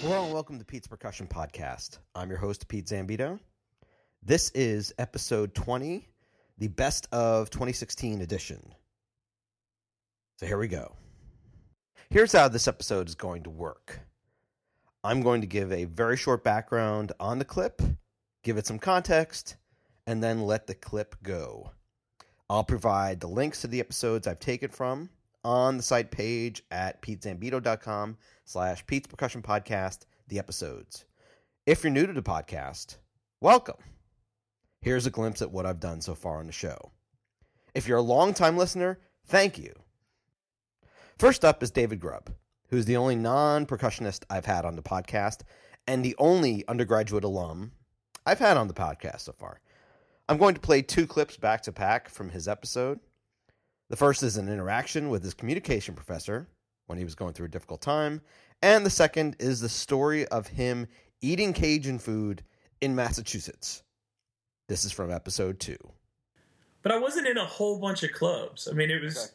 Hello and welcome to Pete's Percussion Podcast. I'm your host, Pete Zambito. This is episode 20, the Best of 2016 edition. So here we go. Here's how this episode is going to work. I'm going to give a very short background on the clip, give it some context, and then let the clip go. I'll provide the links to the episodes I've taken from on the site page at petezambito.com/Pete's Percussion Podcast, the episodes. If you're new to the podcast, welcome. Here's a glimpse at what I've done so far on the show. If you're a long-time listener, thank you. First up is David Grubb, who's the only non-percussionist I've had on the podcast and the only undergraduate alum I've had on the podcast so far. I'm going to play two clips back-to-back from his episode. The first is an interaction with his communication professor when he was going through a difficult time, and the second is the story of him eating Cajun food in Massachusetts. This is from episode 2. But I wasn't in a whole bunch of clubs. I mean, it was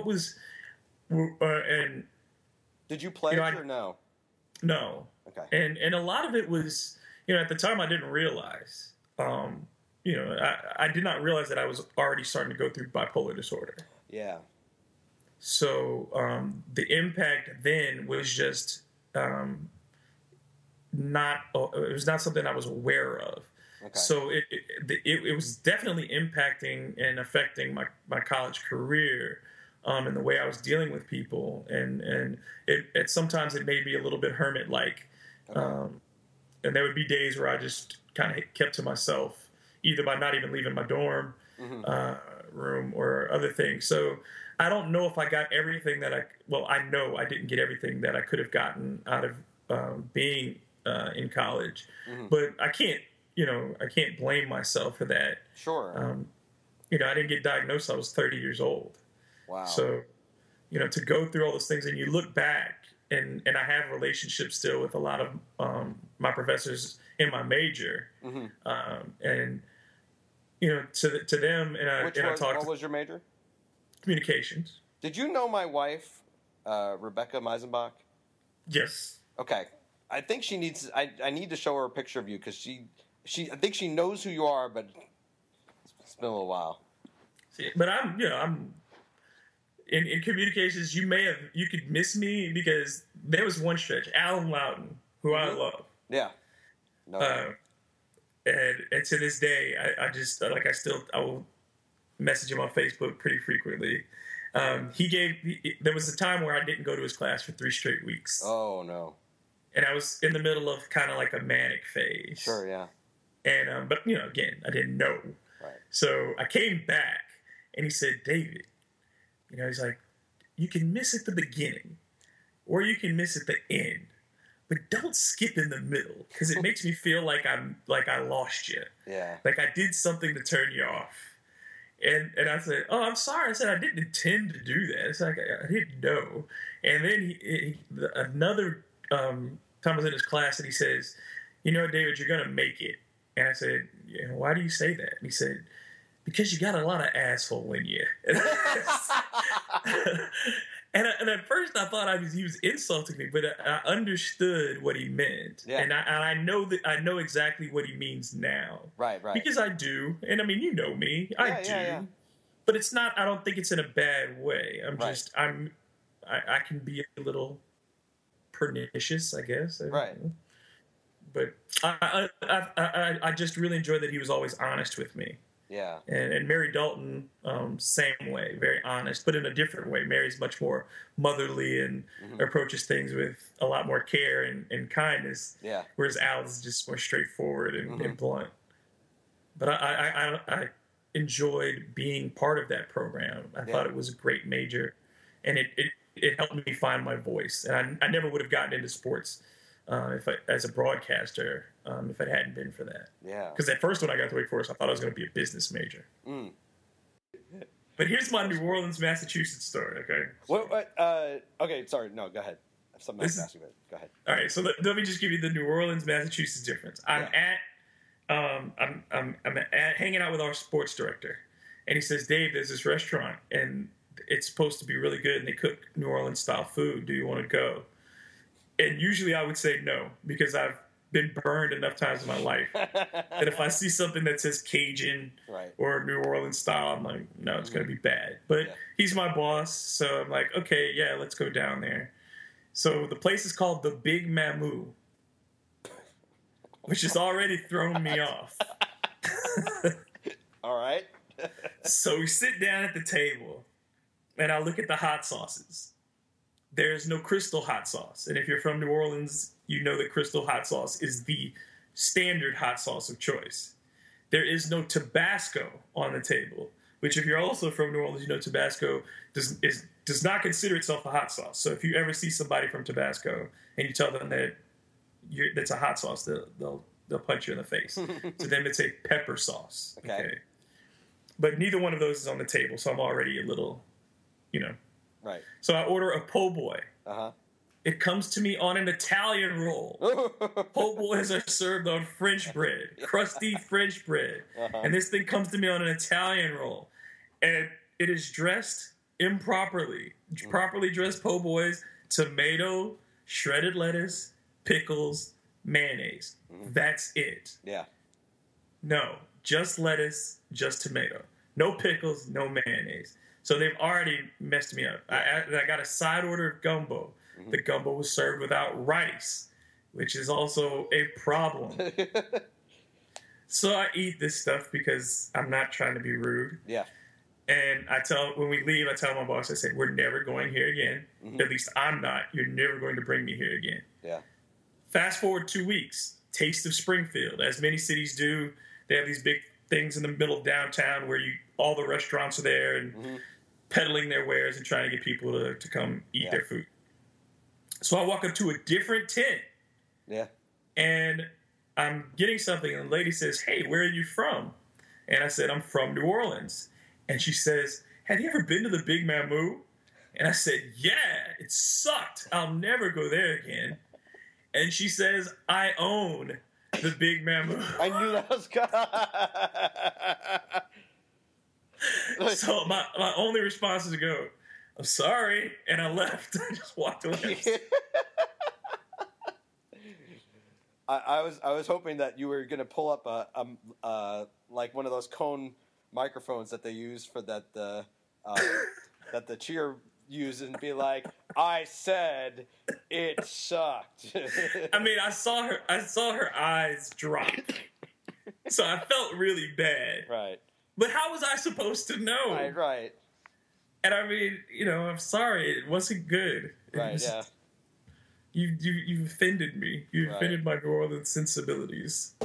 and did you play or no? No. Okay. And a lot of it was, at the time I didn't realize. I did not realize that I was already starting to go through bipolar disorder. Yeah. So the impact then was just it was not something I was aware of. Okay. So it was definitely impacting and affecting my college career and the way I was dealing with people. And it sometimes it made me a little bit hermit-like. Okay. And there would be days where I just kind of kept to myself, either by not even leaving my dorm room or other things. So I don't know if I got everything that I know I didn't get everything that I could have gotten out of being in college. Mm-hmm. But I can't blame myself for that. Sure. I didn't get diagnosed till I was 30 years old. Wow. So, to go through all those things and you look back and I have relationships still with a lot of my professors in my major. Mm-hmm. To them, what was your major? Communications. Did you know my wife, Rebecca Meisenbach? Yes. Okay. I think she needs. I need to show her a picture of you because I think she knows who you are, but it's been a little while. See, but I'm in communications. You could miss me because there was one stretch, Alan Loudon, who I love. Yeah. No. And to this day, I will message him on Facebook pretty frequently. There was a time where I didn't go to his class for 3 straight weeks. Oh, no. And I was in the middle of kind of like a manic phase. Sure, yeah. And, but, again, I didn't know. Right. So I came back and he said, David, he's like, you can miss at the beginning or you can miss at the end. But don't skip in the middle because it makes me feel like I lost you. Yeah. Like I did something to turn you off. And I said, oh, I'm sorry. I said, I didn't intend to do that. It's like, I didn't know. And then another time I was in his class and he says, David, you're going to make it. And I said, why do you say that? And he said, because you got a lot of asshole in you. And at first I thought he was insulting me, but I understood what he meant. Yeah. And I know exactly what he means now. Right. Because I do. And I mean, you know me. I do. Yeah. But it's not, I don't think it's in a bad way. I can be a little pernicious, I guess. Right. But I just really enjoyed that he was always honest with me. Yeah. And Mary Dalton, same way, very honest, but in a different way. Mary's much more motherly and approaches things with a lot more care and kindness. Yeah. Whereas Al is just more straightforward and blunt. But I enjoyed being part of that program. I thought it was a great major, and it helped me find my voice. And I never would have gotten into sports as a broadcaster if it hadn't been for that. Yeah. Because at first when I got to Wake Forest, I thought I was going to be a business major. Mm. But here's my New Orleans, Massachusetts story, okay? What? Okay, sorry. No, go ahead. I have something else to ask you about. Go ahead. All right, so let me just give you the New Orleans, Massachusetts difference. I'm hanging out with our sports director, and he says, Dave, there's this restaurant, and it's supposed to be really good, and they cook New Orleans-style food. Do you want to go? And usually I would say no, because I've been burned enough times in my life that if I see something that says Cajun or New Orleans style, I'm like, no, it's going to be bad. But he's my boss, so I'm like, okay, yeah, let's go down there. So the place is called the Big Mamu, which has already thrown me off. All right. So we sit down at the table, and I look at the hot sauces. There's no Crystal hot sauce. And if you're from New Orleans, you know that Crystal hot sauce is the standard hot sauce of choice. There is no Tabasco on the table, which if you're also from New Orleans, you know Tabasco does not consider itself a hot sauce. So if you ever see somebody from Tabasco and you tell them that that's a hot sauce, they'll punch you in the face. To them, it's a pepper sauce. Okay. But neither one of those is on the table, so I'm already a little, Right. So I order a po' boy. Uh-huh. It comes to me on an Italian roll. Po' boys are served on French bread, crusty French bread. Uh-huh. And this thing comes to me on an Italian roll. And it is dressed improperly. Properly dressed po' boys, tomato, shredded lettuce, pickles, mayonnaise. That's it. Yeah. No, just lettuce, just tomato. No pickles, no mayonnaise. So they've already messed me up. I got a side order of gumbo. Mm-hmm. The gumbo was served without rice, which is also a problem. So I eat this stuff because I'm not trying to be rude. Yeah. And when we leave, I tell my boss, I say, we're never going here again. Mm-hmm. At least I'm not. You're never going to bring me here again. Yeah. Fast forward 2 weeks. Taste of Springfield. As many cities do, they have these big things in the middle of downtown where all the restaurants are there and peddling their wares and trying to get people to come eat their food. So I walk up to a different tent. Yeah. And I'm getting something, and the lady says, hey, where are you from? And I said, I'm from New Orleans. And she says, have you ever been to the Big Mamu? And I said, yeah, it sucked. I'll never go there again. And she says, I own the Big Mamu. I knew that was coming. So my only response is to go, I'm sorry, and I left. I just walked away. I was hoping that you were going to pull up like one of those cone microphones that they use for that the cheer use and be like, I said it sucked. I mean, I saw her eyes drop, so I felt really bad. Right. But how was I supposed to know? Right. And I mean, I'm sorry, it wasn't good. Yeah. You offended me. You offended my New Orleans sensibilities.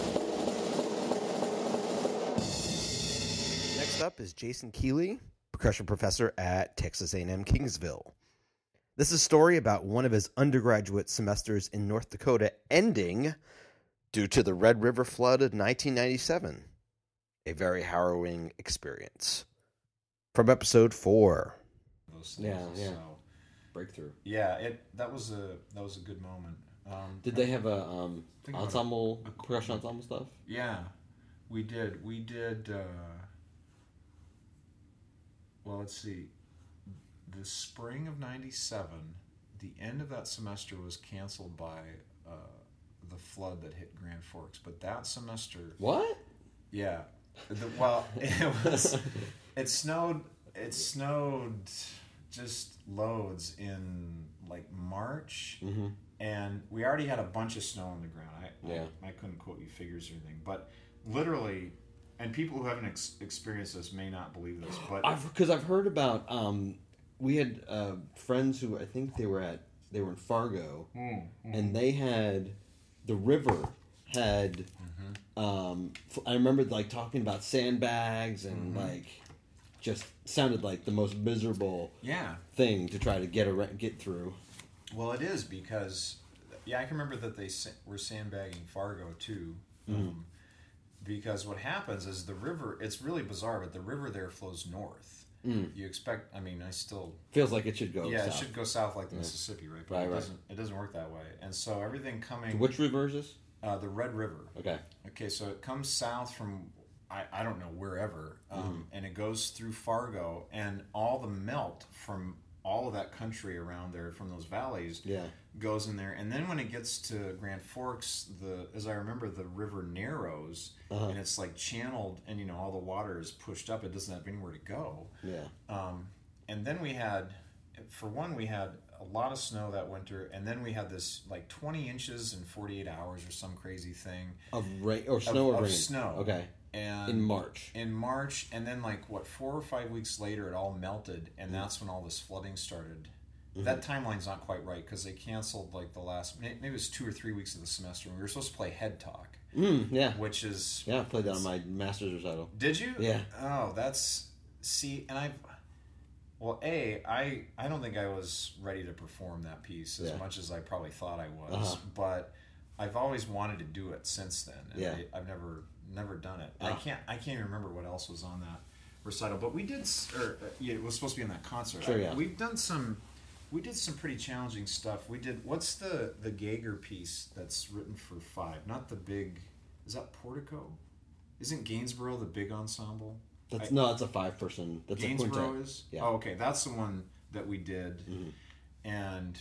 Next up is Jason Keeley, percussion professor at Texas A&M Kingsville. This is a story about one of his undergraduate semesters in North Dakota ending due to the Red River flood of 1997. A very harrowing experience. From episode 4. Yeah. So, breakthrough. Yeah, that was a good moment. Did they have a ensemble, percussion ensemble stuff? Yeah, we did. Well, let's see. The spring of '97, the end of that semester was canceled by the flood that hit Grand Forks. But that semester, what? Yeah. It snowed just loads in like March, and we already had a bunch of snow on the ground. I couldn't quote you figures or anything, but literally, and people who haven't experienced this may not believe this, but because I've heard about we had friends who I think they were in Fargo, and they had the river had. I remember like talking about sandbags and like just sounded like the most miserable thing to try to get through. Well, it is because I can remember that they were sandbagging Fargo too. Because what happens is the river, it's really bizarre, but the river there flows north. You expect, I still... Feels like it should go south. It should go south like the Mississippi, right? But it doesn't work that way. And so everything coming... Which river is this? The Red River. Okay, so it comes south from, I don't know, wherever, and it goes through Fargo, and all the melt from all of that country around there from those valleys goes in there. And then when it gets to Grand Forks, as I remember, the river narrows and it's like channeled, and you know, all the water is pushed up. It doesn't have anywhere to go. And then we had a lot of snow that winter, and then we had this like 20 inches in 48 hours or some crazy thing of rain or snow or rain. Snow. Okay. And in March, and then like 4 or 5 weeks later, it all melted, and that's when all this flooding started. That timeline's not quite right because they canceled like the last, maybe it was 2 or 3 weeks of the semester, and we were supposed to play Head Talk. Which is I played that on my master's recital. Did you? Yeah. Oh, I don't think I was ready to perform that piece as much as I probably thought I was, but I've always wanted to do it since then, and I've never done it. I can't even remember what else was on that recital, but we did, it was supposed to be in that concert. Sure, yeah. We did some pretty challenging stuff. We did, what's the Geiger piece that's written for 5? Not the big, is that Portico? Isn't Gainsborough the big ensemble? It's a 5-person. That's Gainsborough a quintet. is? Yeah. Oh, okay. That's the one that we did. And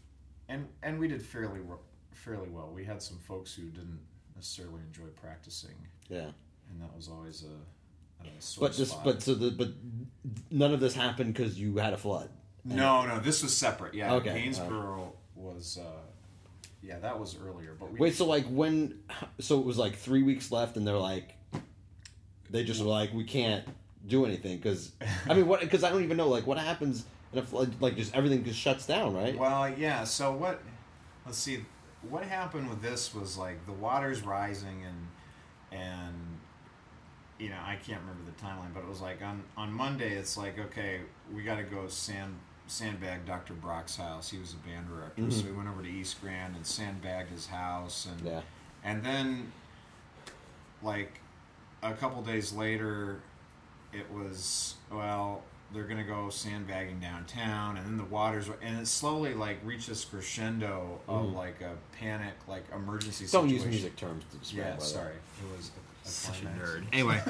we did fairly well. We had some folks who didn't necessarily enjoy practicing. Yeah. And that was always a sore spot. But none of this happened because you had a flood. No, this was separate. Yeah. Okay. Gainsborough was that was earlier. But so it was like 3 weeks left, and they're like, they just were like, we can't do anything because because I don't even know like what happens if like just everything just shuts down, right? Well, yeah. So let's see, what happened with this was like the water's rising and you know, I can't remember the timeline, but it was like on Monday it's like, okay, we got to go sandbag Dr. Brock's house. He was a band director, so we went over to East Grand and sandbagged his house, and then like a couple days later it was, well, they're gonna go sandbagging downtown, and then the it slowly like reached this crescendo of like a panic, like emergency situation. Don't use music terms to describe. Yeah, sorry, it was such a nerd. Anyway,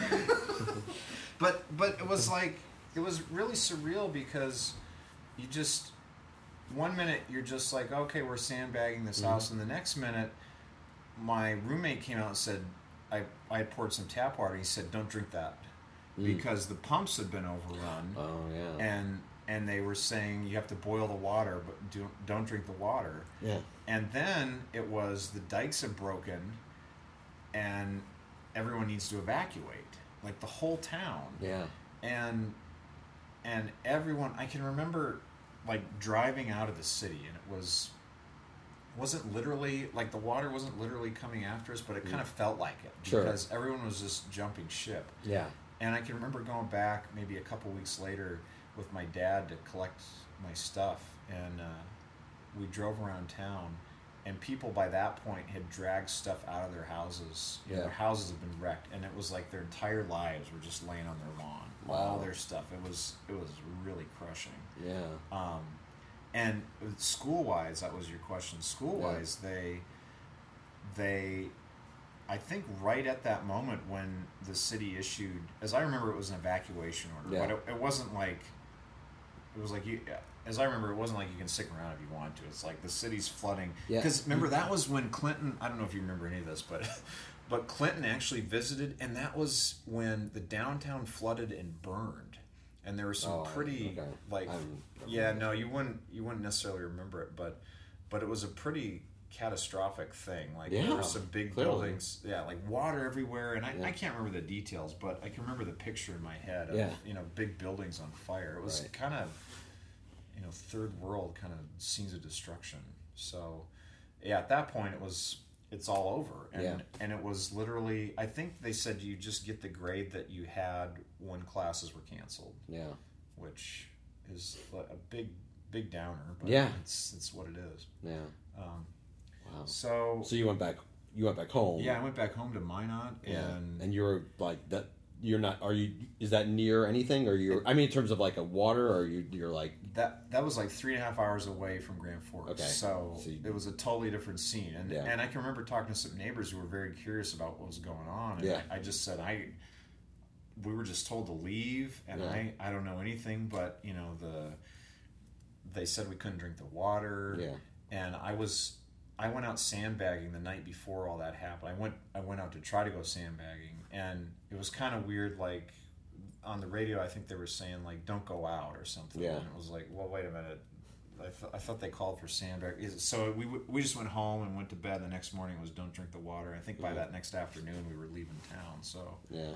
but it was like, it was really surreal because you just, one minute you're just like, okay, we're sandbagging this house, and the next minute my roommate came out and said, I had poured some tap water, and he said, don't drink that. Because the pumps had been overrun. Oh yeah. And they were saying you have to boil the water, but don't drink the water. Yeah. And then it was the dikes have broken, and everyone needs to evacuate, like the whole town. Yeah. And everyone, I can remember like driving out of the city, and it wasn't literally like the water wasn't literally coming after us, but it kind of felt like it because everyone was just jumping ship. Yeah. And I can remember going back maybe a couple weeks later with my dad to collect my stuff, and we drove around town, and people by that point had dragged stuff out of their houses. You know, their houses had been wrecked, and it was like their entire lives were just laying on their lawn. Wow. All their stuff. It was really crushing. Yeah. And school-wise, that was your question. School-wise, they I think right at that moment when the city issued, as I remember, it was an evacuation order, but it wasn't like, it was like as I remember, it wasn't like you can stick around if you want to. It's like the city's flooding. Because remember, that was when Clinton, I don't know if you remember any of this, but Clinton actually visited, and that was when the downtown flooded and burned. And there were some you wouldn't necessarily remember it, but it was a pretty catastrophic thing. Like there were some big buildings, like water everywhere, and I can't remember the details, but I can remember the picture in my head of big buildings on fire. It was kind of third world kind of scenes of destruction. So at that point it's all over, and it was literally, I think they said you just get the grade that you had when classes were canceled. Yeah, which is a big downer, but it's what it is. Yeah. Wow. So you went back home. Yeah, I went back home to Minot, and you're like that. You're not. Are you? Is that near anything? Or you're? I mean, in terms of like a water, or you're like that was like 3.5 hours away from Grand Forks. Okay. So it was a totally different scene, and I can remember talking to some neighbors who were very curious about what was going on. And I just said we were just told to leave, and I don't know anything, but they said we couldn't drink the water. Yeah. And I went out sandbagging the night before all that happened. I went out to try to go sandbagging, and it was kind of weird. Like on the radio, I think they were saying like "don't go out" or something. Yeah. And it was like, well, wait a minute. I thought they called for sandbag. So we just went home and went to bed. The next morning it was "don't drink the water." I think by that next afternoon we were leaving town. So Yeah.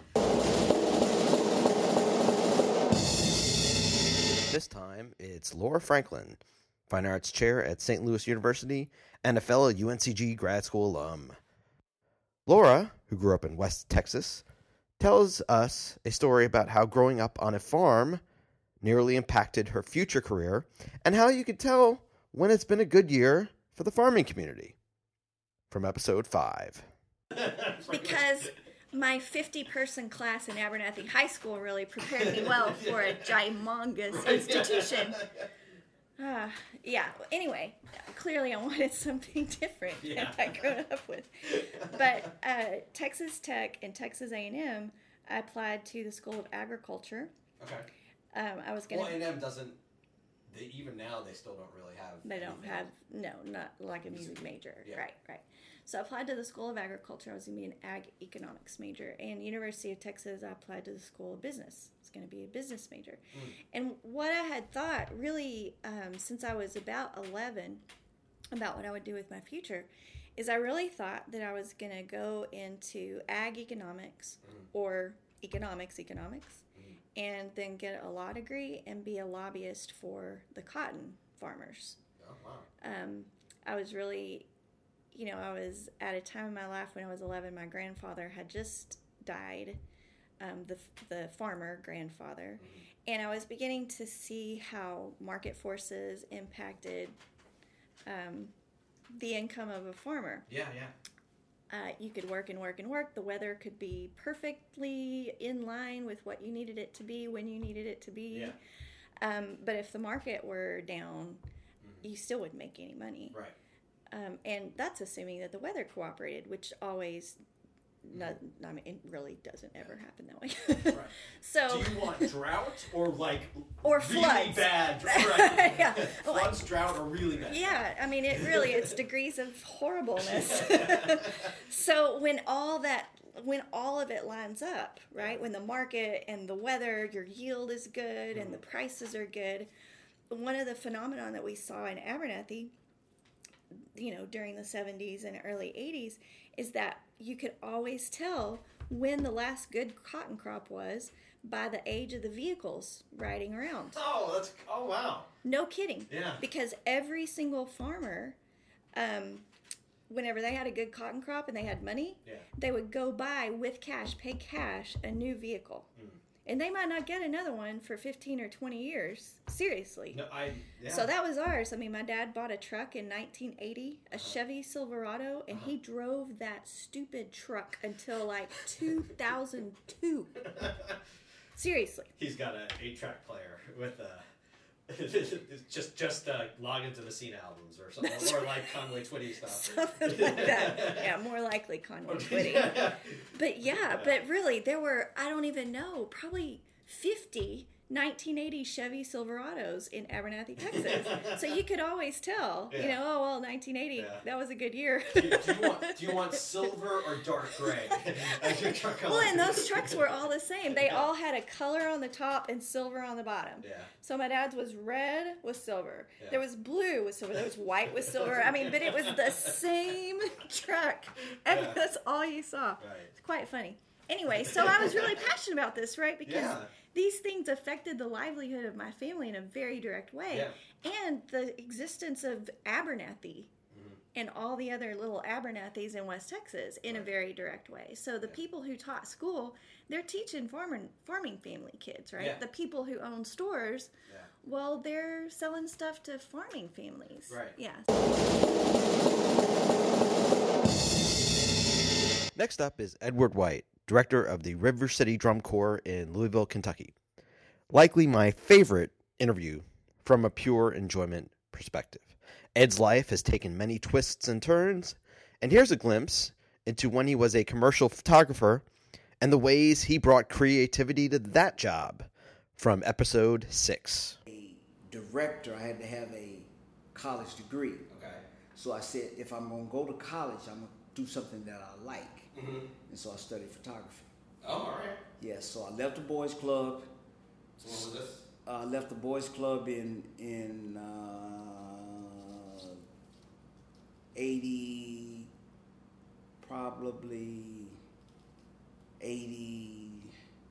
This time, it's Laura Franklin, Fine Arts Chair at St. Louis University and a fellow UNCG grad school alum. Laura, who grew up in West Texas, tells us a story about how growing up on a farm nearly impacted her future career and how you could tell when it's been a good year for the farming community. From episode 5. Because my 50-person class in Abernathy High School really prepared me well for a gymongous institution. Yeah, anyway, clearly I wanted something different than I'd grown up with. But Texas Tech and Texas A&M, I applied to the School of Agriculture. Okay. I was going to... Well, A&M doesn't... even now, they still don't really have... They don't have... No, not like a music major. Yeah. Right. So I applied to the School of Agriculture. I was going to be an ag economics major. And University of Texas, I applied to the School of Business. I was going to be a business major. And what I had thought, really, since I was about 11, about what I would do with my future, is I really thought that I was going to go into ag economics or economics, and then get a law degree and be a lobbyist for the cotton farmers. Oh, wow. I was really... I was at a time in my life when I was 11, my grandfather had just died, the farmer grandfather, and I was beginning to see how market forces impacted the income of a farmer. Yeah. You could work and work and work. The weather could be perfectly in line with what you needed it to be when you needed it to be. Yeah. But if the market were down, you still wouldn't make any money. Right. And that's assuming that the weather cooperated, which always, it really doesn't ever happen that way. Right. So, do you want drought or or really floods? Bad? Right. Yeah. Floods, drought, or really bad? Yeah, it's degrees of horribleness. So when all of it lines up, right? When the market and the weather, your yield is good and the prices are good, one of the phenomenon that we saw in Abernathy, during the 70s and early 80s, is that you could always tell when the last good cotton crop was by the age of the vehicles riding around. Oh, wow. No kidding. Yeah. Because every single farmer, whenever they had a good cotton crop and they had money, they would go buy pay cash, a new vehicle. And they might not get another one for 15 or 20 years. Seriously. No, So that was ours. I mean, my dad bought a truck in 1980, a Chevy Silverado, and he drove that stupid truck until 2002. Seriously. He's got an 8-track player with just log into the Scene albums or something, That's or right. like Conway Twitty stuff. Something like that. Yeah, more likely Conway Twitty. But really, there were, I don't even know, probably 50 1980 Chevy Silverados in Abernathy, Texas. So you could always tell, 1980, that was a good year. Do you want silver or dark gray? Well, and those trucks were all the same. They all had a color on the top and silver on the bottom. Yeah. So my dad's was red with silver. Yeah. There was blue with silver. There was white with silver. But it was the same truck. And that's all you saw. Right. It's quite funny. Anyway, so I was really passionate about this, right? Because these things affected the livelihood of my family in a very direct way. Yeah. And the existence of Abernathy and all the other little Abernathys in West Texas in a very direct way. So the people who taught school, they're teaching farming family kids, right? Yeah. The people who own stores, well, they're selling stuff to farming families. Right. Yeah. Next up is Edward White, director of the River City Drum Corps in Louisville, Kentucky. Likely my favorite interview from a pure enjoyment perspective. Ed's life has taken many twists and turns, and here's a glimpse into when he was a commercial photographer and the ways he brought creativity to that job from episode 6. A director, I had to have a college degree. Okay. So I said, if I'm going to go to college, I'm going to do something that I like. Mm-hmm. And so I studied photography. Oh, all right. Yeah, so I left the boys' club. So what was this? I left the boys' club in 80, probably 80,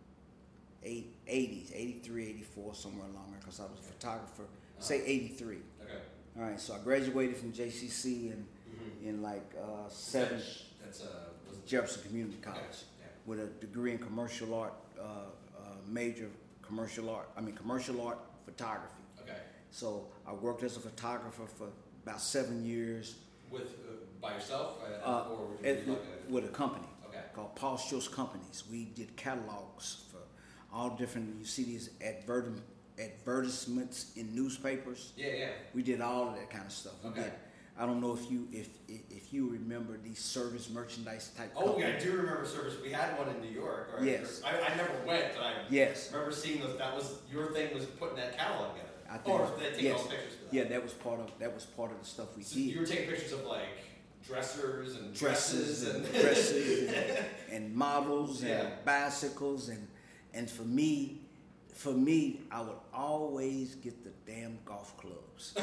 80s, 83, 84, somewhere along there, because I was a photographer. Say 83. Okay. All right, so I graduated from JCC in like seven. That's was it Jefferson Community College, Okay, yeah. with a degree in commercial art, major commercial art photography. Okay. So I worked as a photographer for about 7 years With by yourself or would you do like with a company Okay. called Paul Schultz Companies. We did catalogs for all different. You see these advertisements in newspapers. Yeah. We did all of that kind of stuff. We Okay. did. I don't know if you remember these service merchandise type. Oh, yeah, I companies. do remember service. We had one in New York. Or Yes. I never went, but I Yes. remember seeing those. That was your thing, was putting that catalog together. I think Or they take yes. all the pictures for that. Yeah, that was part of the stuff we So did. you were taking pictures of like dressers and Dresses and and models Yeah. and bicycles and for me, I would always get the damn golf clubs.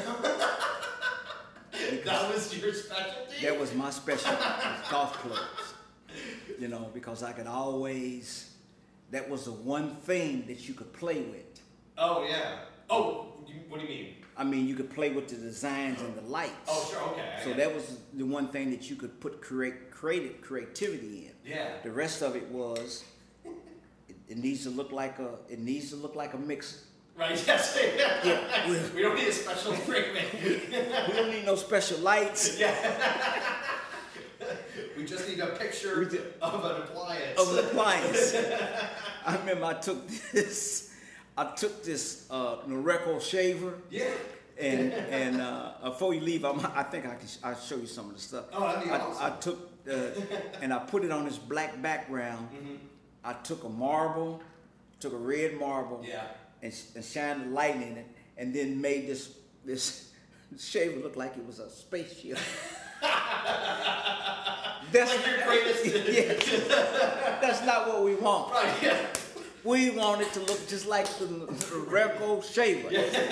That was your specialty? That was my specialty, golf clubs. You know, because I could always. That was the one thing that you could play with. Oh, yeah. Oh, what do you mean? I mean, you could play with the designs and the lights. Oh, sure, okay. So that was the one thing that you could put creativity in. Yeah. The rest of it was it needs to look like a mixer. Right, yes. Yeah, we don't need a special treatment. we don't need no special lights. Yeah. We just need a picture of an appliance. Of an appliance. I remember I took this Noreko shaver. Yeah. And before you leave, I think I'll show you some of the stuff. Oh, that'd be awesome. I took and I put it on this black background. Mm-hmm. I took a red marble, Yeah. and shined the light in it, and then made this shaver look like it was a spaceship. That's Like your greatest. yeah. That's not what we want. Right, yeah. We want it to look just like the Noreko shaver.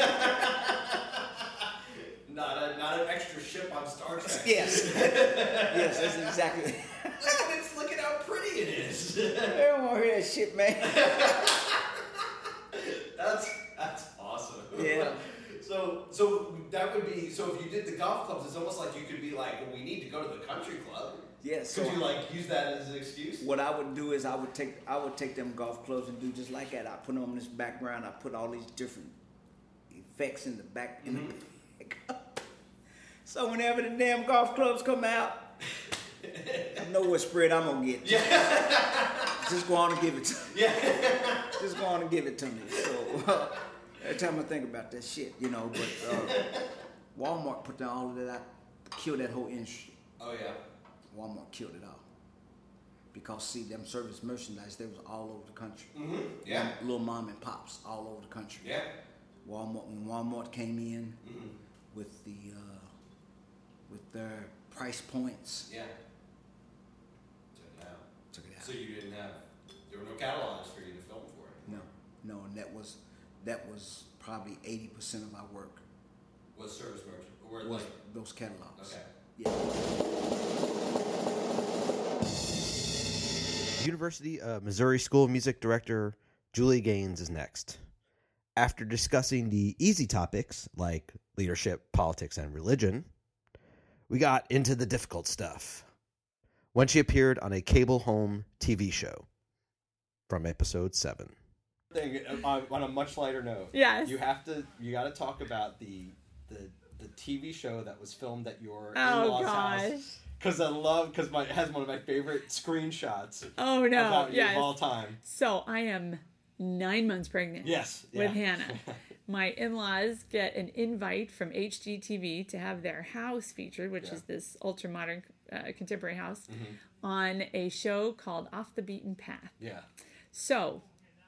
Not an extra ship on Star Trek. Yes. Yes, that's exactly. Look at how pretty it is. I don't want to hear that shit, man. That's awesome. Yeah. So that would be, so if you did the golf clubs, it's almost like you could be like, well, we need to go to the country club. Yeah, so Could you like use that as an excuse? what I would do is I would take them golf clubs and do just like that. I put them on this background. I put all these different effects in the back. In the back. So whenever the damn golf clubs come out, I know what spread I'm gonna get. Yeah. Just go on and give it to me. Yeah. Just go on and give it to me. So every time I think about that shit, you know, but Walmart put down all of that, killed that whole industry. Oh yeah. Walmart killed it all. Because see, them service merchandise, they was all over the country. Mm-hmm. Yeah. Little mom and pops all over the country. Yeah. When Walmart came in Mm-hmm. with their price points, Yeah. took it out. So you didn't have, there were no catalogs for you to film for it. No, and that was probably 80% of my work Was service merchant or was like those catalogs. okay. Yeah. University of Missouri School of Music director Julie Gaines is next. After discussing the easy topics like leadership, politics, and religion, we got into the difficult stuff when she appeared on a cable home TV show from episode 7. On a much lighter note, Yes. you got to talk about the TV show that was filmed at your Oh, in-laws' gosh. house. Because it has one of my favorite screenshots Oh, no. about you Yes. of all time. So I am 9 months pregnant. Yes, With yeah. Hannah. My in-laws get an invite from HGTV to have their house featured, which is this ultra-modern contemporary house, on a show called Off the Beaten Path. Yeah. So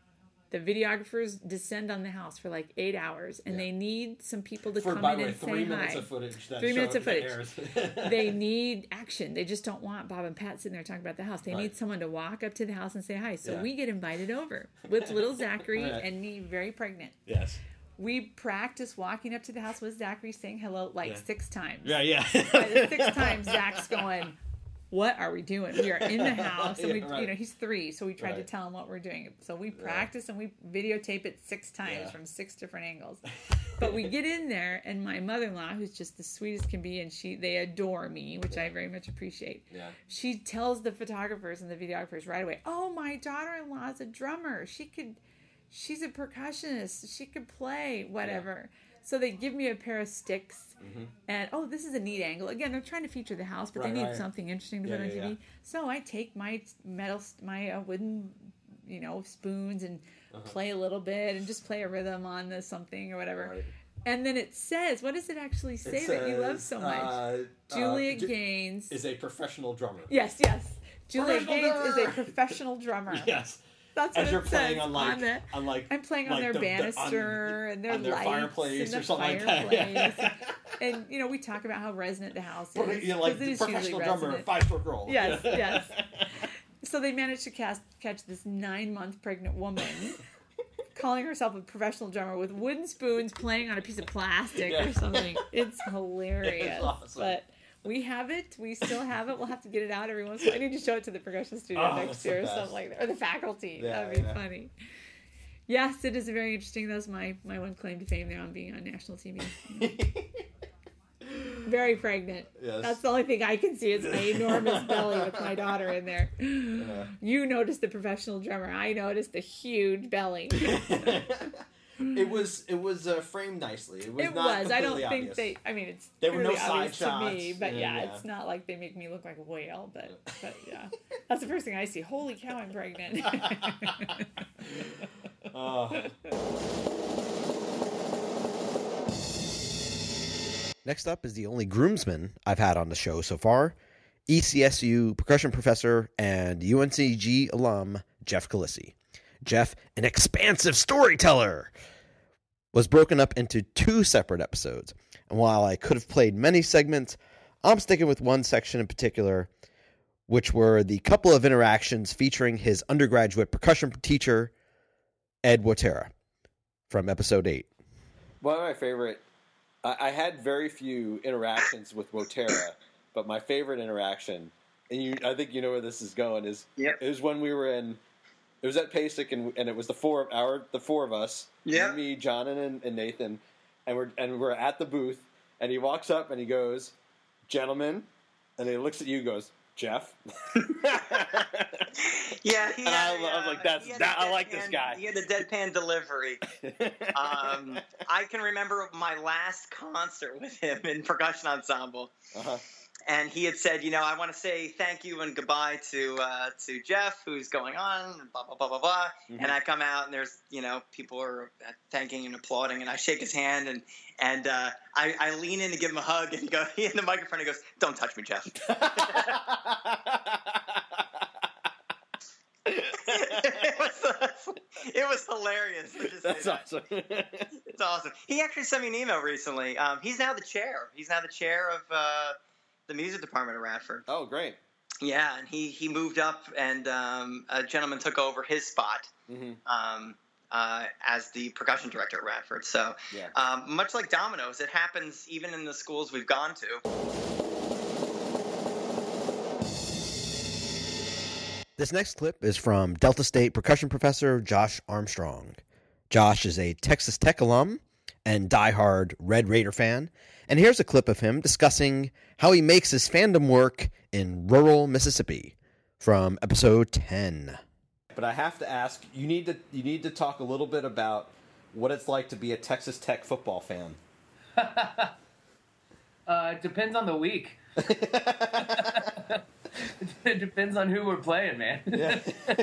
the videographers descend on the house for like 8 hours, and they need some people to come by in the way, and say 3 minutes hi. of footage. 3 minutes of footage. airs. They need action. They just don't want Bob and Pat sitting there talking about the house. They need someone to walk up to the house and say hi. So we get invited over with little Zachary and me, very pregnant. Yes. We practice walking up to the house with Zachary saying hello like 6 times. Yeah. By the 6th time, Zach's going, what are we doing? We are in the house, and he's 3, so we tried to tell him what we're doing. So we practice and we videotape it 6 times from 6 different angles. But we get in there, and my mother-in-law, who's just the sweetest can be, and they adore me, which I very much appreciate. Yeah. She tells the photographers and the videographers right away, "Oh, my daughter-in-law is a drummer. She's a percussionist. She could play whatever." Yeah. So they give me a pair of sticks, and this is a neat angle. Again, they're trying to feature the house, but they need something interesting to put on TV. Yeah. So I take my wooden, spoons and play a little bit and just play a rhythm on the something or whatever. Right. And then it says, what does it actually say that you love so much? Julia Gaines is a professional drummer. Yes. Julia Gaines is a professional drummer. Yes. That's what as you're it playing says on I'm playing on their banister and their lights fireplace and or something like that. And we talk about how resonant the house is. But, the professional drummer, 5-foot girl. Yes. So they managed to catch this 9-month pregnant woman calling herself a professional drummer with wooden spoons playing on a piece of plastic or something. It's hilarious. It's awesome. But we have it. We still have it. We'll have to get it out every once in a while. I need to show it to the percussion studio next year or something like that. Or the faculty. Yeah, that would be funny. Yes, it is very interesting. That's my one claim to fame there on being on national TV. Very pregnant. Yes. That's the only thing I can see is my enormous belly with my daughter in there. Yeah. You noticed the professional drummer. I noticed the huge belly. It was framed nicely. It was not I don't obvious. think it's there were no side shots to me, but it's not like they make me look like a whale. But yeah, that's the first thing I see. Holy cow, I'm pregnant. Next up is the only groomsman I've had on the show so far, ECSU percussion professor and UNCG alum Jeff Calisci. Jeff, an expansive storyteller, was broken up into 2 separate episodes. And while I could have played many segments, I'm sticking with one section in particular, which were the couple of interactions featuring his undergraduate percussion teacher, Ed Wotera, from episode 8. One of my favorite, I had very few interactions with Wotera, but my favorite interaction, and I think you know where this is going, is it was when we were in. It was at PASIC, and it was the four of us, me, John, and Nathan, and we're at the booth, and he walks up and he goes, "Gentlemen," and he looks at you, and goes, "Jeff." Yeah, I was like, I like this guy. He had a deadpan delivery. I can remember my last concert with him in percussion ensemble. And he had said, I want to say thank you and goodbye to Jeff, who's going on, blah, blah, blah, blah, blah. Mm-hmm. And I come out, and there's, people are thanking and applauding, and I shake his hand, and I lean in to give him a hug, and he in the microphone, he goes, "Don't touch me, Jeff." It was hilarious. That's awesome. It's awesome. He actually sent me an email recently. He's now the chair. He's now the chair of the music department at Radford. Oh, great. Yeah, and he moved up, and a gentleman took over his spot as the percussion director at Radford. So much like dominoes, it happens even in the schools we've gone to. This next clip is from Delta State percussion professor Josh Armstrong. Josh is a Texas Tech alum and diehard Red Raider fan, and here's a clip of him discussing how he makes his fandom work in rural Mississippi from episode 10. But I have to ask, you need to talk a little bit about what it's like to be a Texas Tech football fan. It depends on the week. It depends on who we're playing, man. Yeah.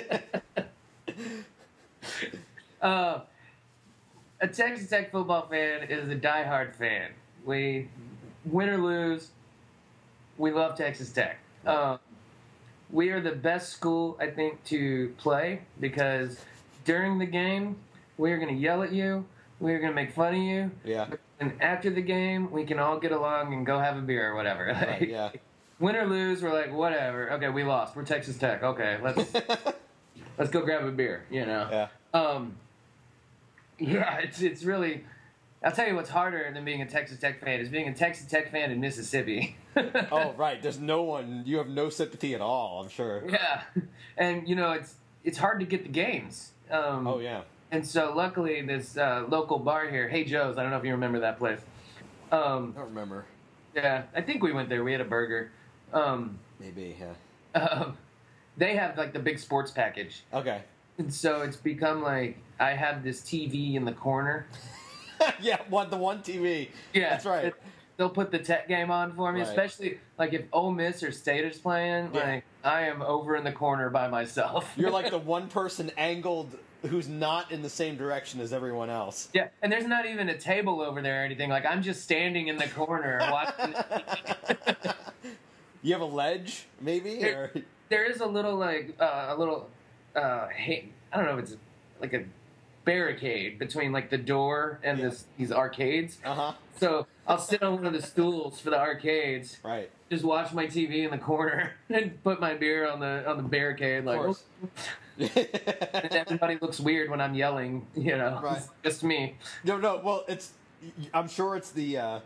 A Texas Tech football fan is a diehard fan. We win or lose, we love Texas Tech. We are the best school, I think, to play because during the game, we're going to yell at you. We're going to make fun of you. Yeah. And after the game, we can all get along and go have a beer or whatever. Right, yeah. Win or lose, we're like, whatever. Okay, we lost. We're Texas Tech. Okay, let's go grab a beer, you know? Yeah. Yeah, it's really... I'll tell you what's harder than being a Texas Tech fan is being a Texas Tech fan in Mississippi. Oh, right. There's no one... You have no sympathy at all, I'm sure. Yeah. And, you know, it's hard to get the games. Oh, yeah. And so, luckily, this local bar here, Hey Joe's, I don't know if you remember that place. I don't remember. Yeah, I think we went there. We had a burger. Maybe, yeah. They have, like, the big sports package. Okay. And so it's become, like, I have this TV in the corner. Yeah, the one TV. Yeah. That's right. They'll put the Tech game on for me, right. Especially, like, if Ole Miss or State is playing, like, I am over in the corner by myself. You're like the one person angled who's not in the same direction as everyone else. Yeah, and there's not even a table over there or anything. Like, I'm just standing in the corner watching the You have a ledge, maybe? There is a little, like, I don't know if it's like a barricade between, like, the door and these arcades. Uh-huh. So I'll sit on one of the stools for the arcades. Right. Just watch my TV in the corner and put my beer on the barricade. Like, and everybody looks weird when I'm yelling, you know. Right. It's just me. No. Well, I'm sure it's the.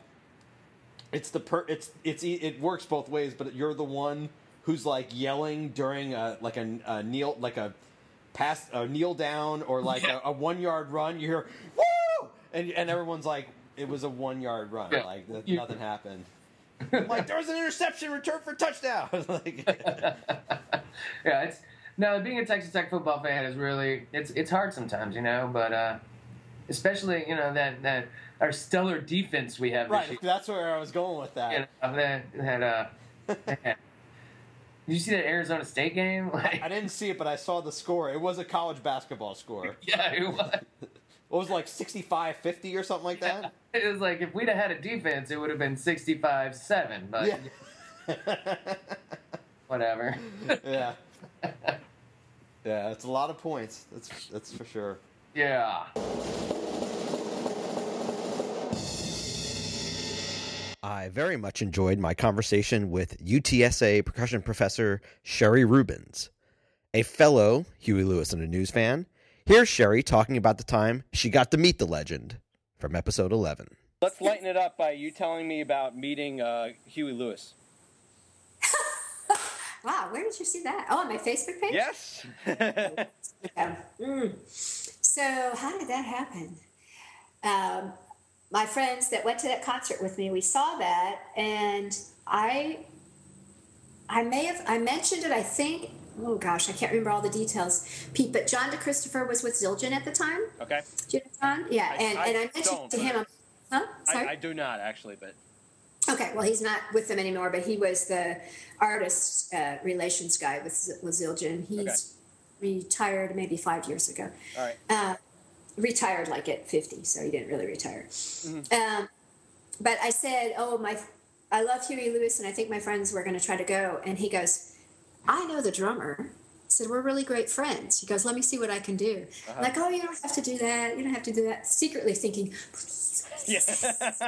It works both ways, but you're the one who's like yelling during a kneel down or like a 1 yard run. You hear woo, and everyone's like, it was a 1 yard run, like nothing happened. I'm like, there was an interception, return for touchdown. Like, yeah, being a Texas Tech football fan is really it's hard sometimes, you know, but especially, you know, that our stellar defense we have. Right, that's where I was going with that. You know, did you see that Arizona State game? I didn't see it, but I saw the score. It was a college basketball score. Yeah, it was. It was like 65-50 or something like that? It was like, if we'd have had a defense, it would have been 65-7, but whatever. Yeah. Yeah, it's a lot of points. That's for sure. Yeah. I very much enjoyed my conversation with UTSA percussion professor Sherry Rubens, a fellow Huey Lewis and the News fan. Here's Sherry talking about the time she got to meet the legend from episode 11. Let's lighten it up by you telling me about meeting Huey Lewis. Wow, where did you see that? Oh, on my Facebook page? Yes. So how did that happen? My friends that went to that concert with me, we saw that, and I mentioned it, I think. Oh gosh, I can't remember all the details, Pete. But John DeChristopher was with Zildjian at the time. Okay. Do you know John? Yeah, and I mentioned to him. Huh? Sorry? I do not actually, but. Okay, well, he's not with them anymore, but he was the artist relations guy with Zildjian. He's retired maybe 5 years ago. All right. Retired like at 50, so he didn't really retire. Mm-hmm. But I said, I love Huey Lewis, and I think my friends were going to try to go. And he goes, I know the drummer. I said, we're really great friends. He goes, let me see what I can do. Uh-huh. I'm like, oh, you don't have to do that. You don't have to do that. Secretly thinking, please.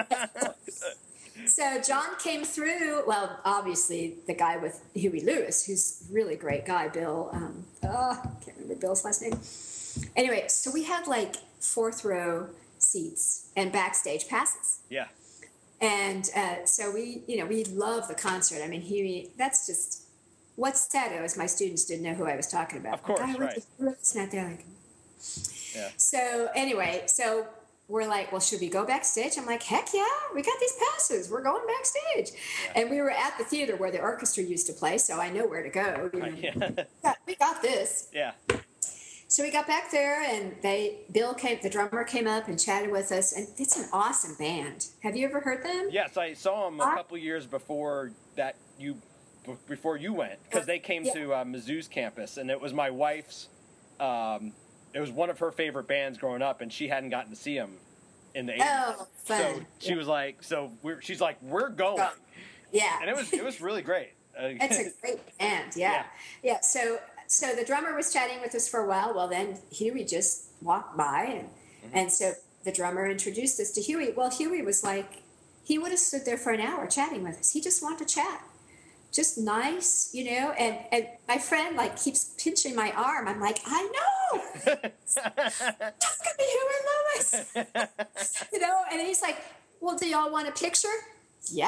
So John came through. Well, obviously the guy with Huey Lewis, who's a really great guy, Bill. I can't remember Bill's last name. Anyway, so we had like fourth row seats and backstage passes. Yeah. And so we love the concert. I mean, Huey, that's just, what's sad is my students didn't know who I was talking about. Of course, like, right. Not there, like. Yeah. So anyway, we're like, well, should we go backstage? I'm like, heck yeah, we got these passes. We're going backstage. Yeah. And we were at the theater where the orchestra used to play, so I know where to go. You know, we got this. Yeah. So we got back there, and the drummer came up and chatted with us, and it's an awesome band. Have you ever heard them? Yes, I saw them a couple years before you went, because they came to Mizzou's campus, and it was my wife's. It was one of her favorite bands growing up, and she hadn't gotten to see them in the 80s. Oh, fun. So she was like, she's like, we're going. Yeah. And it was really great. It's a great band, yeah. So so the drummer was chatting with us for a while. Well, then Huey just walked by, and so the drummer introduced us to Huey. Well, Huey was like, he would have stood there for an hour chatting with us. He just wanted to chat. Just nice, you know, and my friend like keeps pinching my arm. I'm like, I know. That's gonna be Huey Lewis. You know, and he's like, well, do y'all want a picture? Yeah.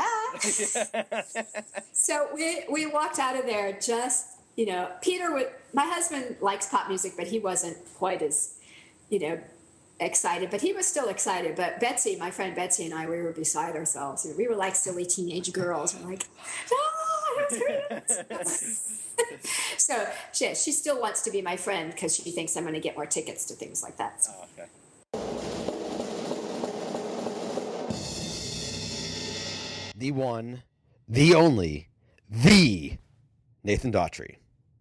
So we walked out of there just, you know, my husband likes pop music, but he wasn't quite as, you know, excited, but he was still excited. But Betsy, my friend Betsy and I, we were beside ourselves. We were like silly teenage girls. We're like, so she still wants to be my friend because she thinks I'm going to get more tickets to things like that. So. Oh, okay. The one, the only, the Nathan Daughtry.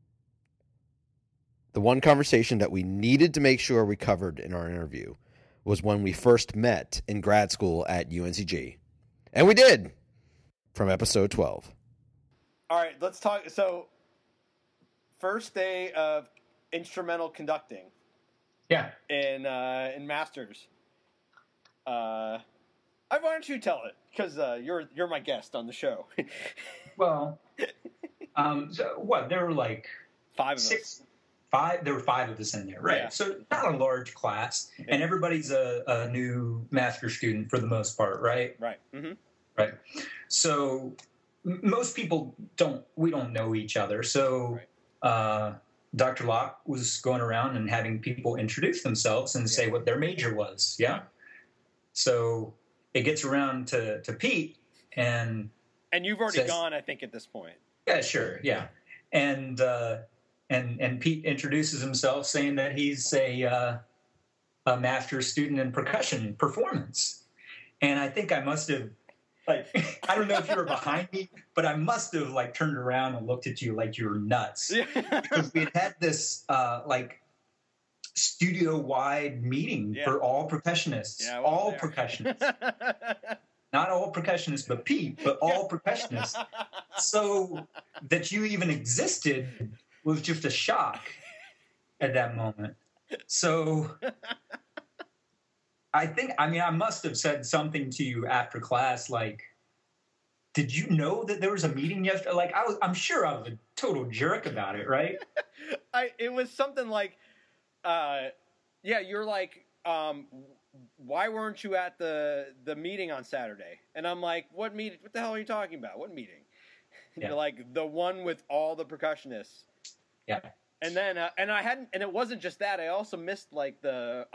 The one conversation that we needed to make sure we covered in our interview was when we first met in grad school at UNCG. And we did, from episode 12. All right, let's talk. So, first day of instrumental conducting. Yeah. In Masters. Why don't you tell it? Because you're my guest on the show. Well, so what? There were like 5 of us. There were 5 of us in there, right? Yeah. So not a large class, and everybody's a new master student for the most part, right? Right. Mm-hmm. Right. So most people don't know each other. So Dr. Locke was going around and having people introduce themselves and say what their major was. Yeah. So it gets around to Pete, and you've already gone, I think, at this point. Yeah, sure, yeah, and Pete introduces himself, saying that he's a master's student in percussion performance, and I think I must have, like, I don't know if you were behind me, but I must have like turned around and looked at you like you were nuts because we had this like studio-wide meeting for all percussionists. Yeah, all percussionists. Not all percussionists, but Pete, but all percussionists. So that you even existed was just a shock at that moment. So I must have said something to you after class, like, did you know that there was a meeting yesterday? Like, I'm sure I was a total jerk about it, right? It was something like, you're like, why weren't you at the meeting on Saturday? And I'm like, what meeting? What the hell are you talking about? What meeting? Yeah. You're like, the one with all the percussionists. Yeah. And then, and it wasn't just that. I also missed like the,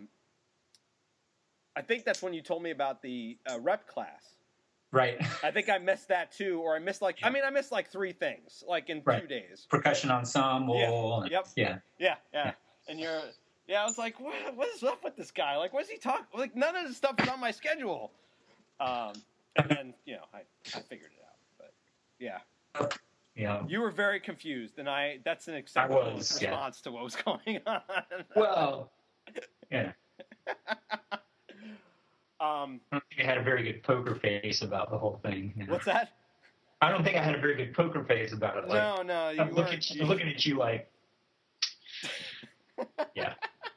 I think that's when you told me about the rep class. Right. I think I missed that too, or I missed like, I missed like 3 things, like in 2 days. Percussion ensemble. Yeah. Yep. Yeah. Yeah. And I was like, what is up with this guy? Like, what is he talking? Like, none of this stuff is on my schedule. And then, I figured it out. But, yeah. Yeah. You were very confused, and that's an acceptable response to what was going on. Well, yeah. I don't think I had a very good poker face about the whole thing. You know? What's that? I don't think I had a very good poker face about it. Like, no. I'm looking at you like, yeah.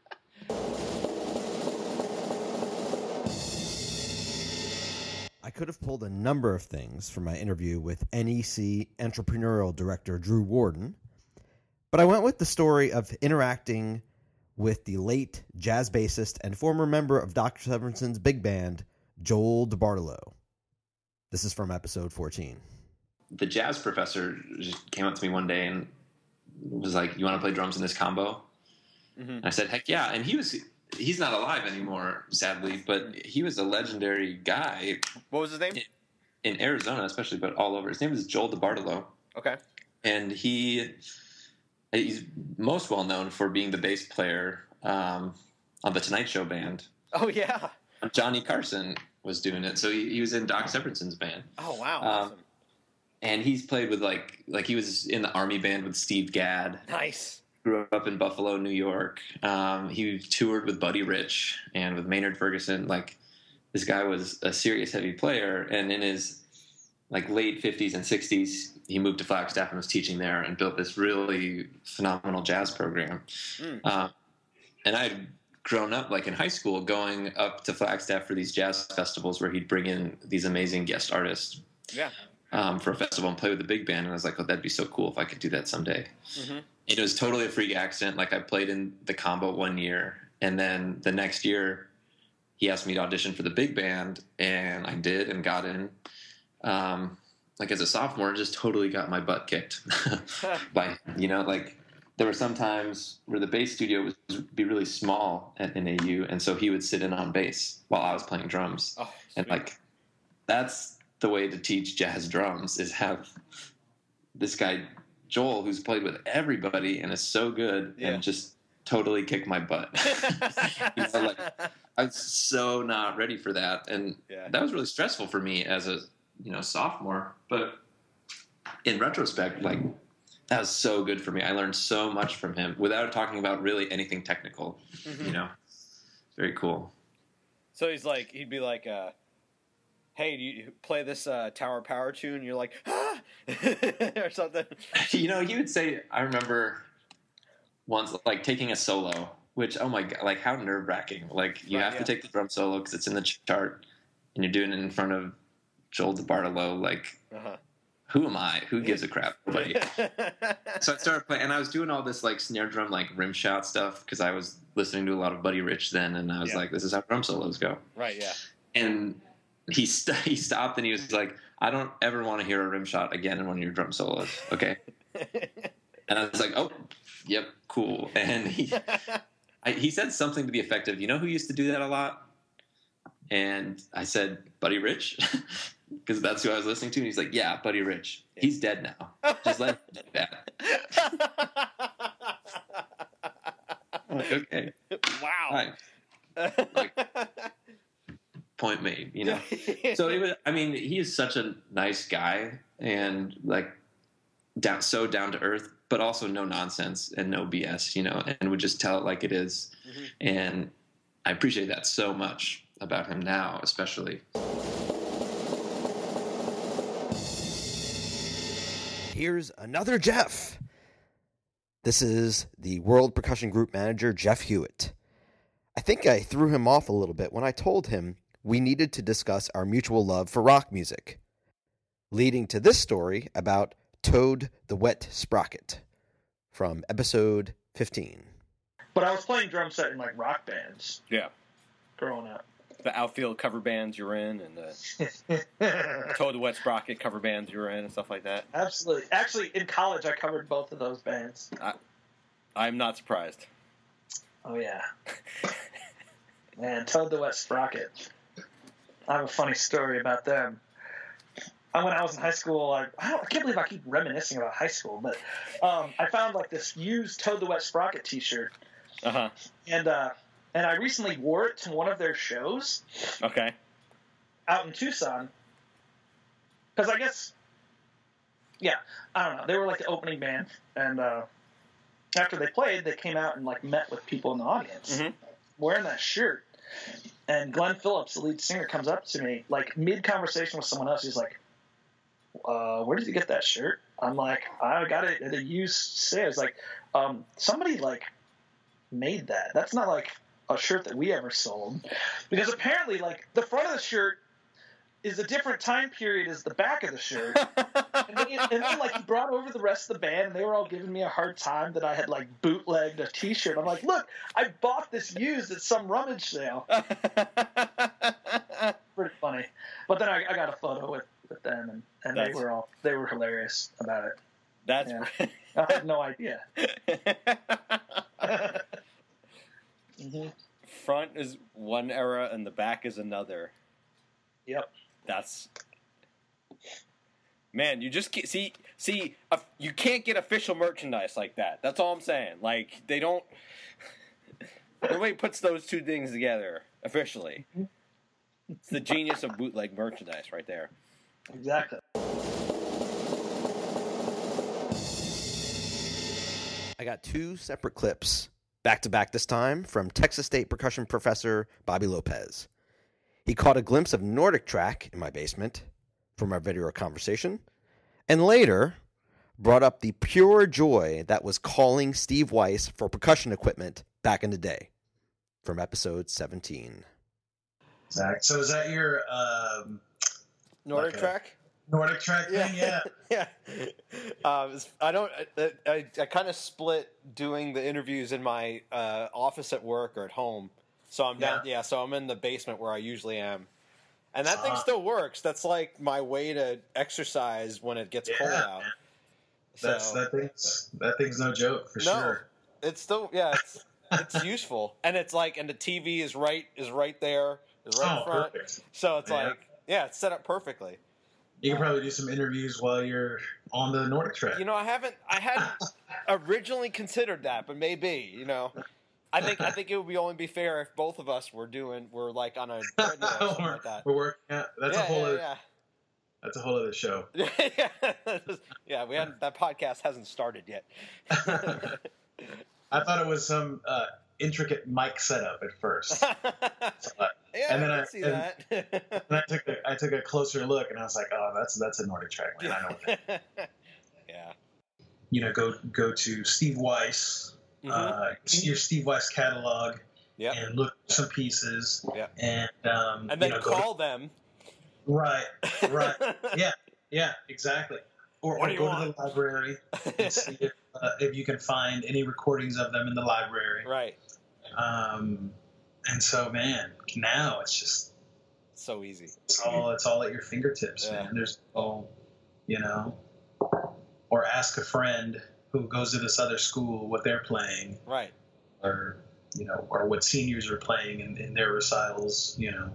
I could have pulled a number of things from my interview with NEC Entrepreneurial Director Drew Warden, but I went with the story of interacting with the late jazz bassist and former member of Dr. Severinsen's big band, Joel DeBartolo. This is from episode 14. The jazz professor just came up to me one day and was like, "You want to play drums in this combo?" Mm-hmm. And I said, "Heck yeah." And he's not alive anymore, sadly, but he was a legendary guy. What was his name? In Arizona, especially, but all over. His name is Joel DeBartolo. Okay. And he's most well known for being the bass player on the Tonight Show band. Oh, yeah. Johnny Carson was doing it. So he was in Doc Severinsen's band. Oh, wow. Awesome. And he's played with, like he was in the Army band with Steve Gadd. Nice. Grew up in Buffalo, New York. He toured with Buddy Rich and with Maynard Ferguson. Like, this guy was a serious heavy player. And in his like late 50s and 60s, he moved to Flagstaff and was teaching there and built this really phenomenal jazz program. And I'd grown up like in high school going up to Flagstaff for these jazz festivals where he'd bring in these amazing guest artists for a festival and play with the big band. And I was like, oh, that'd be so cool if I could do that someday. It was totally a freak accident. Like I played in the combo one year, and then the next year he asked me to audition for the big band, and I did and got in. Like as a sophomore, just totally got my butt kicked by, like there were some times where the bass studio would be really small at NAU, and so he would sit in on bass while I was playing drums. And like that's the way to teach jazz drums, is have this guy Joel who's played with everybody and is so good and just totally kick my butt. Like I was so not ready for that, and that was really stressful for me as a sophomore. But in retrospect, like that was so good for me. I learned so much from him without talking about really anything technical. Very cool. So he'd be like, hey, do you play this Tower Power tune? You're like, ah! or something. He would say, I remember once like taking a solo, which, oh my God, like how nerve wracking. Like you have to take the drum solo because it's in the chart and you're doing it in front of Joel DeBartolo. Like, who am I? Who gives a crap? Nobody. So I started playing, and I was doing all this like snare drum, like rim shot stuff because I was listening to a lot of Buddy Rich then, and I was like, this is how drum solos go. Right, yeah. And he stopped and he was like, I don't ever want to hear a rim shot again in one of your drum solos, okay? And I was like, oh, yep, cool. And he said something to the effect of, who used to do that a lot? And I said, Buddy Rich, because that's who I was listening to. And he's like, yeah, Buddy Rich. He's dead now. Just let him do that. I'm like, okay. Wow. Like, point made, So it was, he is such a nice guy and like so down to earth, but also no nonsense and no BS, and would just tell it like it is. And I appreciate that so much about him now, especially. Here's another Jeff. This is the World Percussion Group manager, Jeff Hewitt. I think I threw him off a little bit when I told him we needed to discuss our mutual love for rock music, leading to this story about Toad the Wet Sprocket from episode 15. But I was playing drum set in like rock bands. Yeah. Growing up. The outfield cover bands you're in, and the Toad the Wet Sprocket cover bands you were in, and stuff like that. Absolutely. Actually, in college, I covered both of those bands. I'm not surprised. Oh, yeah. Man, Toad the Wet Sprocket. I have a funny story about them. When I was in high school, I can't believe I keep reminiscing about high school, but I found like this used Toad the Wet Sprocket t-shirt. And I recently wore it to one of their shows. Okay. Out in Tucson. Because I guess, I don't know. They were like the opening band. And after they played, they came out and like met with people in the audience wearing that shirt. And Glenn Phillips, the lead singer, comes up to me, like mid-conversation with someone else. He's like, where did you get that shirt? I'm like, I got it at a used sale. It's like, somebody like made that. That's not like a shirt that we ever sold, because apparently like the front of the shirt is a different time period as the back of the shirt. and then like he brought over the rest of the band, and they were all giving me a hard time that I had like bootlegged a t-shirt. I'm like, look, I bought this used at some rummage sale. Pretty funny. But then I got a photo with them, and they were hilarious about it. That's right. I had no idea. Front is one era and the back is another. Yep. That's, man, you just see you can't get official merchandise like that. That's all I'm saying. Like nobody puts those two things together officially. It's the genius of bootleg merchandise right there. Exactly. I got two separate clips, back to back this time, from Texas State percussion professor Bobby Lopez. He caught a glimpse of Nordic track in my basement, from our video conversation, and later brought up the pure joy that was calling Steve Weiss for percussion equipment back in the day from episode 17. Zach, so is that your Nordic track? Nordic track thing? Yeah. Yeah. I kind of split doing the interviews in my office at work or at home. So I'm down. Yeah. So I'm in the basement where I usually am. And that thing still works. That's like my way to exercise when it gets cold out. That thing's no joke for sure. It's still it's useful, and it's like, and the TV is right there, in front. Perfect. So it's it's set up perfectly. You can probably do some interviews while you're on the Nordic track. I hadn't originally considered that, but maybe, I think it would only be fair if both of us were like on a treadmill or something like that. We're working out. That's a whole other show. That podcast hasn't started yet. I thought it was some intricate mic setup at first. And then I took a closer look, and I was like, "Oh, that's a Nordic track, man. I know that." Yeah. Go to Steve Weiss, your Steve Weiss catalog, and look at some pieces, and then call them. Right. Yeah, exactly. Or go to the library and see if you can find any recordings of them in the library. Right. And so, man, now it's just so easy. It's all at your fingertips, man. There's or ask a friend who goes to this other school what they're playing. Right. Or what seniors are playing in their recitals, Yeah.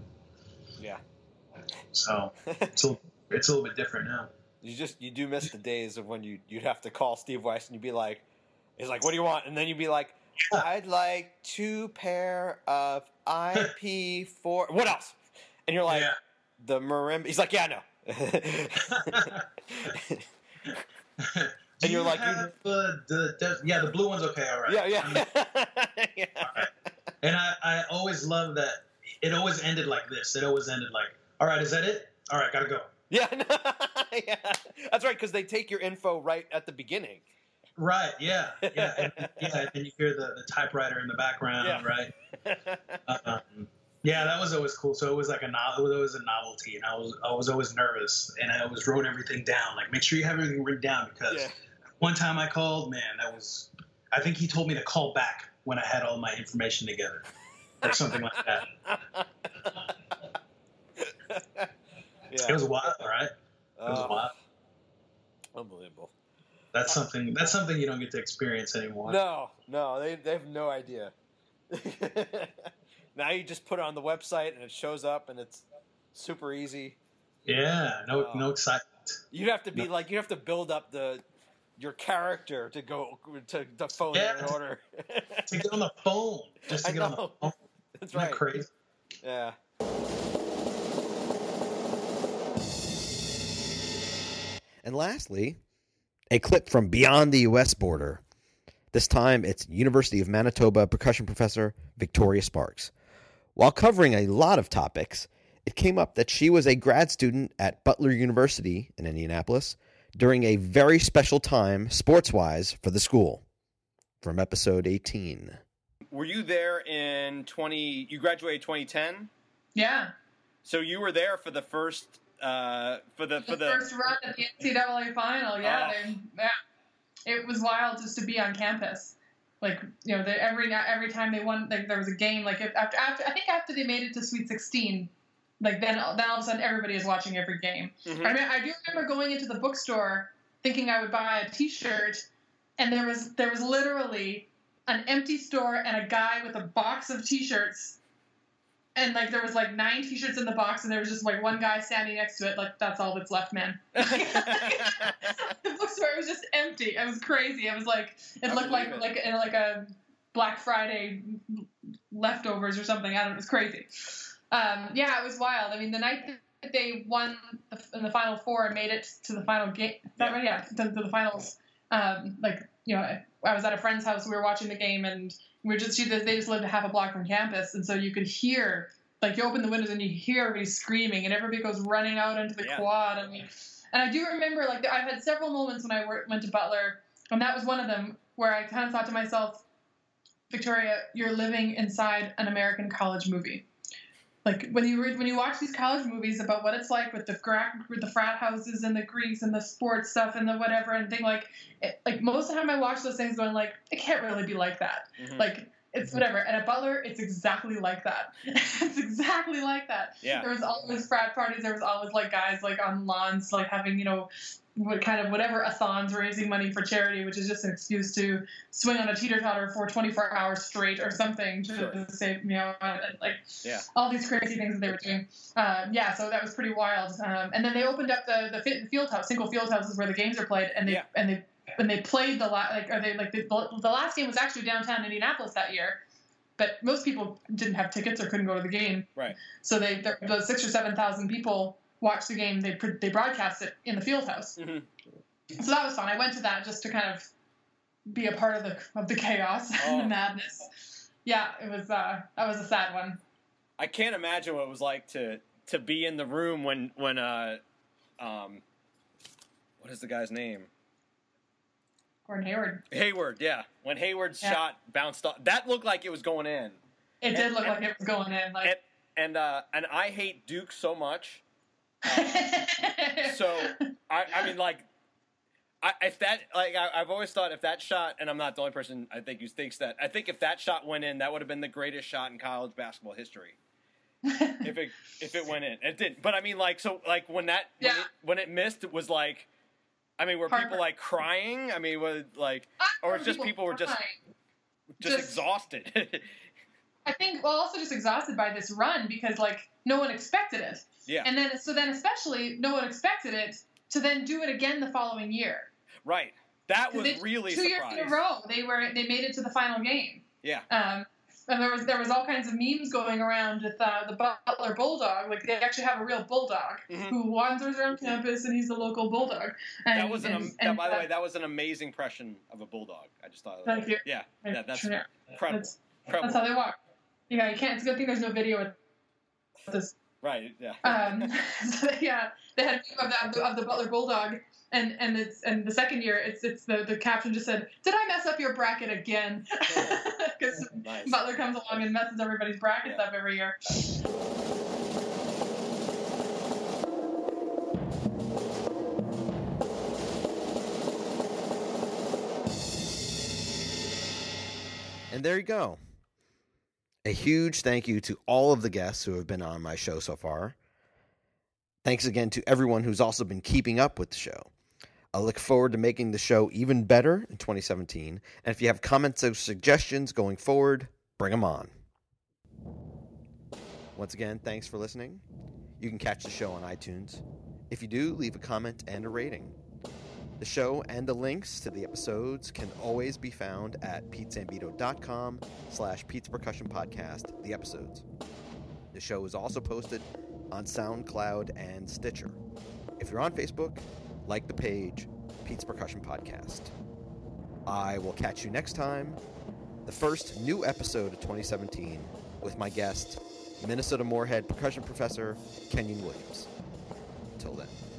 So it's a little bit different now. You do miss the days of when you'd have to call Steve Weiss and you'd be like, he's like, "What do you want?" And then you'd be like, "I'd like 2 pair of IP4. What else?" And you're like, "The marimba." He's like, "Yeah, no." And you're like, the blue one's okay, all right. Yeah. All right. And I always love that. It always ended like this. It always ended like, "All right, is that it? All right, gotta go." Yeah, that's right, because they take your info right at the beginning. Right. Yeah. And you hear the typewriter in the background, right? That was always cool. So it was like it was always a novelty, and I was always nervous, and I always wrote everything down. Like, make sure you have everything written down, because one time I called, man, I think he told me to call back when I had all my information together, or something like that. It was wild, right? It was wild. Unbelievable. That's something you don't get to experience anymore. No, they have no idea. Now you just put it on the website and it shows up and it's super easy. Yeah, no excitement. You have to build up your character to go to the phone in order. To get on the phone. Just to get on the phone. That's right. Isn't that crazy? Yeah. And lastly, a clip from beyond the U.S. border. This time, it's University of Manitoba percussion professor Victoria Sparks. While covering a lot of topics, it came up that she was a grad student at Butler University in Indianapolis during a very special time, sports-wise, for the school. From episode 18. Were you there you graduated 2010? Yeah. So you were there for the first... for the first run at the NCAA final, it was wild just to be on campus. Like, every time they won, like, there was a game. Like, after they made it to Sweet 16, like then all of a sudden everybody is watching every game. Mm-hmm. I do remember going into the bookstore thinking I would buy a T-shirt, and there was literally an empty store and a guy with a box of T-shirts. And, like, there was, like, 9 T-shirts in the box, and there was just, like, one guy standing next to it, like, that's all that's left, man. The bookstore was just empty. It was crazy. It was, like, it looked like a Black Friday leftovers or something. I don't know. It was crazy. It was wild. I mean, the night that they won in the Final Four and made it to the final game, to the finals, I was at a friend's house. We were watching the game, and they just lived a half a block from campus, and so you could hear like you open the windows and you hear everybody screaming and everybody goes running out into the quad. And I do remember, like, I've had several moments when I went to Butler, and that was one of them, where I kind of thought to myself, Victoria, you're living inside an American college movie. Like, when you watch these college movies about what it's like with the frat houses and the Greeks and the sports stuff and the whatever and thing, like most of the time I watch those things going, like, it can't really be like that. Mm-hmm. Like, it's whatever. And at Butler, it's exactly like that. It's exactly like that. Yeah. There was always frat parties. There was always, like, guys, like, on lawns, like, having, you know, whatever a-thons, raising money for charity, which is just an excuse to swing on a teeter-totter for 24 hours straight or something to save, you know, like, all these crazy things that they were doing. So that was pretty wild. And then they opened up the field house, single field houses where the games are played, and they played the last game was actually downtown Indianapolis that year, but most people didn't have tickets or couldn't go to the game. Right. So the 6,000 or 7,000 people watched the game. They broadcast it in the field house. Mm-hmm. So that was fun. I went to that just to kind of be a part of the chaos and the madness. Yeah, it was that was a sad one. I can't imagine what it was like to be in the room when what is the guy's name? Gordon Hayward. Hayward, yeah. When Hayward's shot bounced off, that looked like it was going in. It did look like it was going in. Like, and I hate Duke so much. So I mean, like, I've always thought if that shot, and I'm not the only person I think who thinks that. I think if that shot went in, that would have been the greatest shot in college basketball history. if it went in, it didn't. But I mean, like, so like when it missed, it was like, I mean, were people like crying? I mean, was like, or it's just people were just exhausted. I think, well, also just exhausted by this run because like no one expected it. Yeah. And then especially no one expected it to then do it again the following year. Right. That was really 2 years in a row. They made it to the final game. Yeah. And there was all kinds of memes going around with the Butler Bulldog. Like they actually have a real bulldog who wanders around campus, and he's the local bulldog. And, that was by the way, that was an amazing impression of a bulldog. I just thought. Thank you. Yeah. That's incredible. That's how they walk. Yeah, you can't. It's a good thing there's no video of this. Right. Yeah. So they had a meme of the Butler Bulldog, and the second year it's the caption just said, "Did I mess up your bracket again?" Because nice. Butler comes along and messes everybody's brackets up every year. And there you go. A huge thank you to all of the guests who have been on my show so far. Thanks again to everyone who's also been keeping up with the show. I look forward to making the show even better in 2017. And if you have comments or suggestions going forward, bring them on. Once again, thanks for listening. You can catch the show on iTunes. If you do, leave a comment and a rating. The show and the links to the episodes can always be found at PeteZambito.com/Pete's Percussion Podcast, the episodes. The show is also posted on SoundCloud and Stitcher. If you're on Facebook, like the page, Pete's Percussion Podcast. I will catch you next time, the first new episode of 2017, with my guest, Minnesota Moorhead percussion professor, Kenyon Williams. Until then.